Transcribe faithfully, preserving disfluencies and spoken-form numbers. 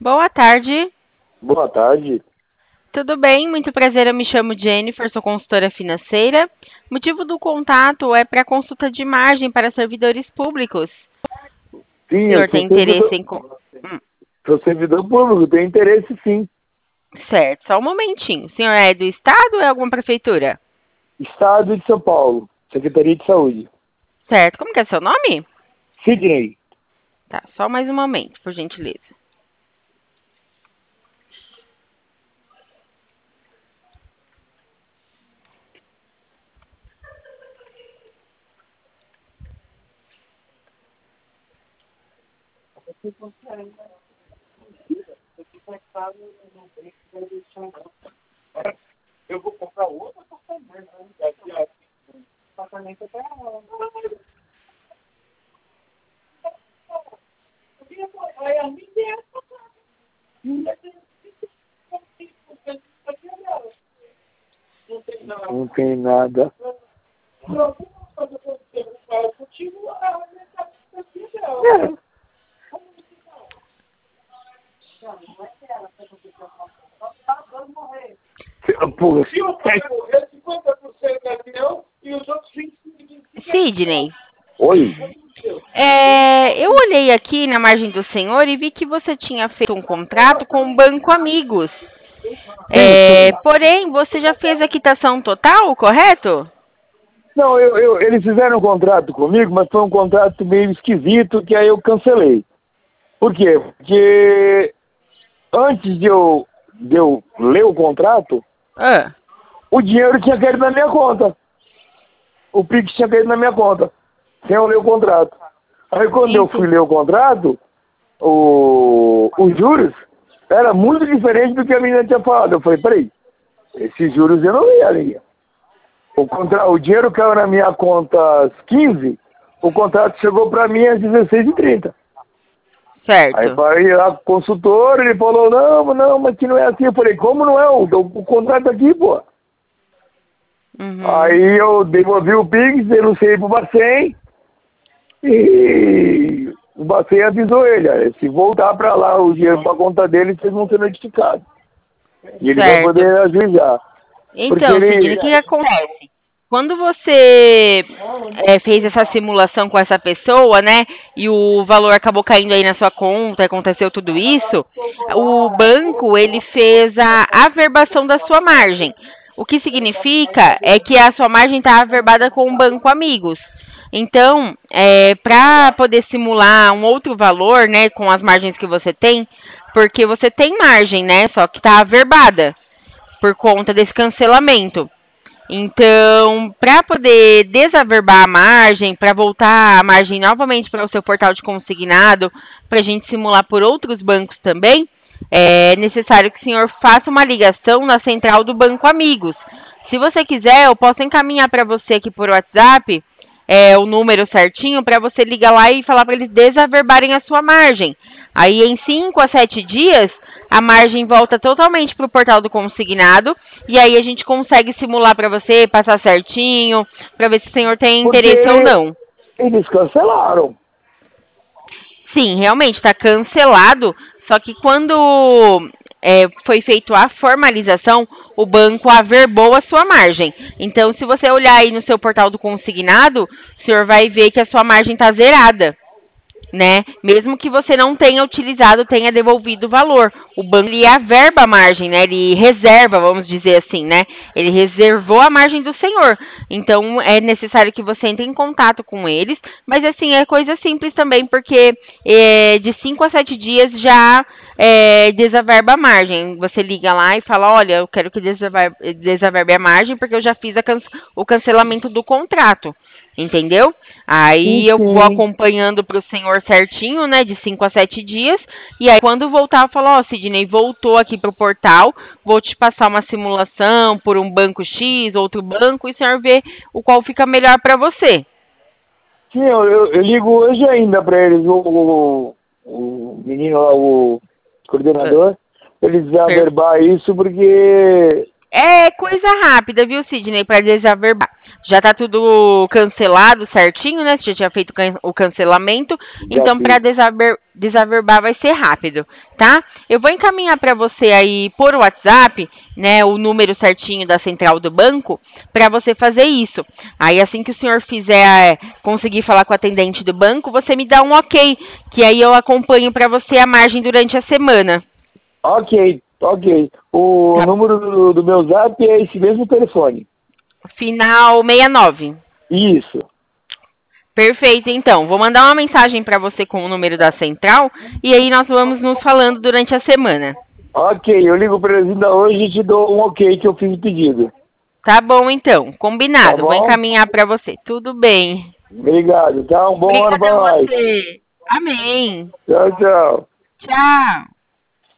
Boa tarde. Boa tarde. Tudo bem? Muito prazer, eu me chamo Jennifer, sou consultora financeira. O motivo do contato é para consulta de margem para servidores públicos. Sim, O eu senhor sou tem interesse servidor, em... con- Hum, sou servidor público, tenho interesse sim. certo, só um momentinho. O senhor é do Estado ou é alguma prefeitura? Estado de São Paulo, Secretaria de Saúde. Certo, como que é seu nome? Sidney. Tá, só mais um momento, por gentileza. Eu vou comprar outro apartamento. Apartamento até Não tem nada. É. Pô, se o pai morrer, cinquenta por cento é meu e os outros vinte por cento. Sidney, Oi? é, eu olhei aqui na margem do senhor e vi que você tinha feito um contrato com o Banco Amigos. Sim, É, sim. porém, você já fez a quitação total, correto? Não, eu, eu, eles fizeram um contrato comigo, mas foi um contrato meio esquisito que aí eu cancelei. Por quê? Porque antes de eu, de eu ler o contrato, Ah, o dinheiro tinha caído na minha conta. O Pix tinha caído na minha conta, sem eu ler o contrato. Aí quando eu fui ente- ler o contrato, o, os juros era muito diferente do que a menina tinha falado. Eu falei, peraí, esses juros eu não li ali. O, contra... o dinheiro caiu na minha conta às quinze, o contrato chegou para mim às dezesseis e trinta. Aí certo. falei lá com o consultor, ele falou, não, não, mas que não é assim. Eu falei, como não é? O, o contrato aqui, pô. Uhum. Aí eu devolvi o Pix, denunciei pro Bacen e o Bacen avisou ele, olha, se voltar para lá o dinheiro para conta dele, vocês vão ser notificados. E ele vai Certo. poder ajuizar. Porque Então, Sidney, o ele... que que acontece? Quando você é, fez essa simulação com essa pessoa, né, e o valor acabou caindo aí na sua conta, aconteceu tudo isso, o banco, ele fez a averbação da sua margem. O que significa é que a sua margem está averbada com o Banco Amigos. Então, é, para poder simular um outro valor, né, com as margens que você tem, porque você tem margem, né, só que está averbada por conta desse cancelamento. Então, para poder desaverbar a margem, para voltar a margem novamente para o seu portal de consignado, para a gente simular por outros bancos também, é necessário que o senhor faça uma ligação na central do Banco Amigos. Se você quiser, eu posso encaminhar para você aqui por WhatsApp é, o número certinho para você ligar lá e falar para eles desaverbarem a sua margem. Aí, em cinco a sete dias, a margem volta totalmente para o portal do consignado e aí a gente consegue simular para você, passar certinho, para ver se o senhor tem Porque interesse ou ele, não. eles cancelaram. Sim, realmente está cancelado, só que quando é, foi feito a formalização, o banco averbou a sua margem. Então, se você olhar aí no seu portal do consignado, o senhor vai ver que a sua margem está zerada, né? Mesmo que você não tenha utilizado, tenha devolvido o valor. O banco ele averba a margem, né? Ele reserva, vamos dizer assim, né? Ele reservou a margem do senhor. Então é necessário que você entre em contato com eles, mas assim é coisa simples também, porque é, de cinco a sete dias já é, desaverba a margem. Você liga lá e fala, olha, eu quero que desaverbe, desaverbe a margem porque eu já fiz a can o cancelamento do contrato. Entendeu? Aí Sim, eu vou sim. acompanhando para o senhor certinho, né? De cinco a sete dias. E aí, quando voltar, eu falo, ó, oh, Sidney, voltou aqui pro portal. Vou te passar uma simulação por um banco X, outro banco, e o senhor vê o qual fica melhor para você. Sim, eu, eu, eu ligo hoje ainda para eles, o, o, o menino lá, o coordenador, eles Per averbar isso porque É coisa rápida, viu, Sidney, para desaverbar. Já tá tudo cancelado certinho, né? Você já tinha feito can- o cancelamento, Já então para fiz. desaver, desaverbar vai ser rápido, tá? Eu vou encaminhar para você aí por WhatsApp, né, o número certinho da central do banco, para você fazer isso. Aí assim que o senhor fizer, é, conseguir falar com o atendente do banco, você me dá um ok, que aí eu acompanho para você a margem durante a semana. Ok, ok. O Tá? número do, do meu zap é esse mesmo telefone. Final sessenta e nove. Isso. Perfeito, então. Vou mandar uma mensagem para você com o número da central e aí nós vamos nos falando durante a semana. Ok, eu ligo para eles ainda hoje e te dou um ok que eu fiz o pedido. Tá bom, então. Tá Combinado. Vou bom? encaminhar para você. Tudo bem. Obrigado, tá? Um bom ano Obrigada para a nós. você. Amém. Tchau, tchau. Tchau.